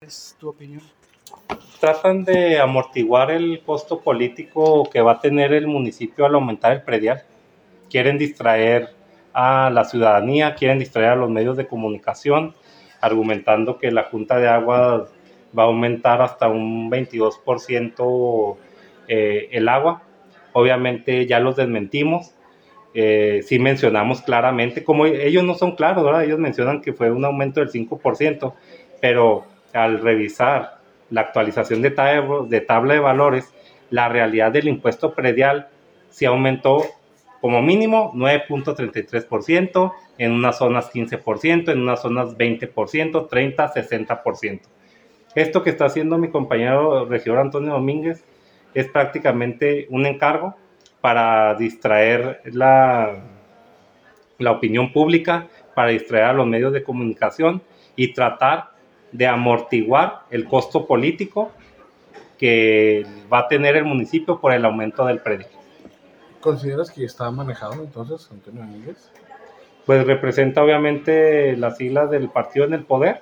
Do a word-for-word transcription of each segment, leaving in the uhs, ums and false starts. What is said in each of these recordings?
es tu opinión? Tratan de amortiguar el costo político que va a tener el municipio al aumentar el predial. Quieren distraer a la ciudadanía, quieren distraer a los medios de comunicación, argumentando que la Junta de Aguas va a aumentar hasta un veintidós por ciento eh, el agua. Obviamente ya los desmentimos. Eh, sí mencionamos claramente, como ellos no son claros, ¿verdad? Ellos mencionan que fue un aumento del cinco por ciento, pero al revisar la actualización de tabla, de tabla de valores, la realidad del impuesto predial sí aumentó como mínimo nueve punto treinta y tres por ciento, en unas zonas quince por ciento, en unas zonas veinte por ciento, treinta, sesenta por ciento. Esto que está haciendo mi compañero regidor Antonio Domínguez es prácticamente un encargo para distraer la, la opinión pública, para distraer a los medios de comunicación y tratar de amortiguar el costo político que va a tener el municipio por el aumento del predio. ¿Consideras que está manejado entonces Antonio Domínguez? Pues representa obviamente las siglas del partido en el poder.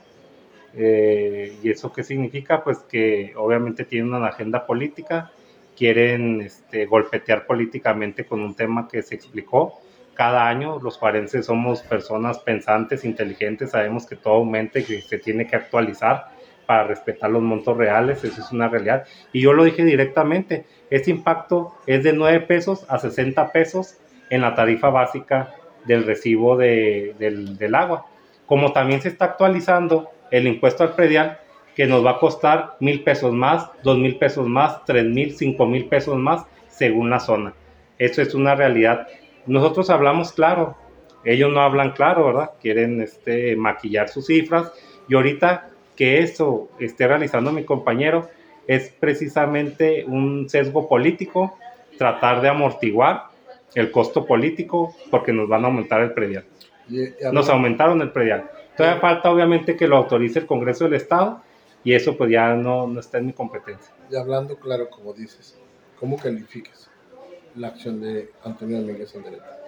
Eh, ¿Y eso qué significa? Pues que obviamente tienen una agenda política, quieren este, golpetear políticamente con un tema que se explicó. Cada año los juarenses somos personas pensantes, inteligentes, sabemos que todo aumenta y que se tiene que actualizar para respetar los montos reales, eso es una realidad. Y yo lo dije directamente, este impacto es de nueve pesos a sesenta pesos en la tarifa básica del recibo de, del, del agua. Como también se está actualizando el impuesto al predial, que nos va a costar mil pesos más, dos mil pesos más, tres mil, cinco mil pesos más, según la zona. Eso es una realidad. Nosotros hablamos claro, ellos no hablan claro, ¿verdad? Quieren este, maquillar sus cifras, y ahorita que eso esté realizando mi compañero es precisamente un sesgo político, tratar de amortiguar el costo político porque nos van a aumentar el predial. Nos aumentaron el predial. Todavía falta obviamente que lo autorice el Congreso del Estado y eso pues ya no, no está en mi competencia. Y hablando claro, como dices, ¿cómo calificas la acción de Antonio Domínguez Andereta?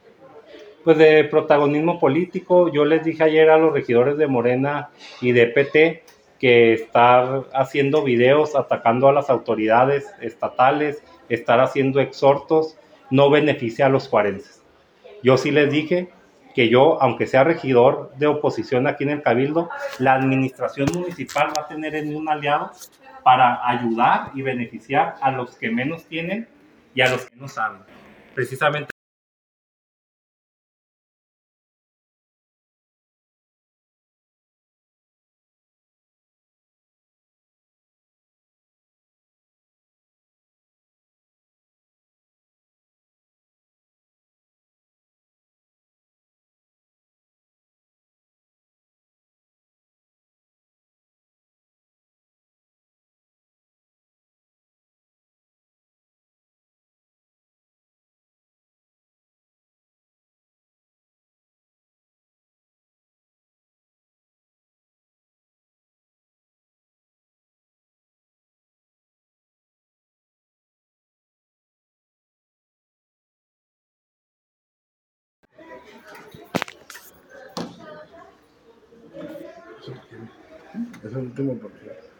Pues de protagonismo político. Yo les dije ayer a los regidores de Morena y de P T que estar haciendo videos atacando a las autoridades estatales, estar haciendo exhortos, no beneficia a los juarenses. Yo sí les dije que yo, aunque sea regidor de oposición aquí en el Cabildo, la administración municipal va a tener en mí un aliado para ayudar y beneficiar a los que menos tienen y a los que no saben. Precisamente Es el último porque